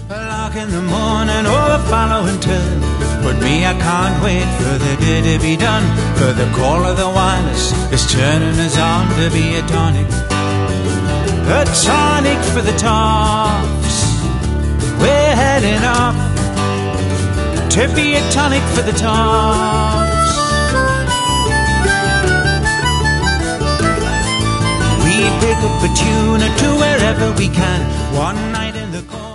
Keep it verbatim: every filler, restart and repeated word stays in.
A lark in the morning or a following turn. But me, I can't wait for the day to be done, for the call of the wireless is turning us on to be a tonic. A tonic for the tops. We're heading up to be a tonic for the tops. We pick up a tune or two wherever we can. One night in the corner.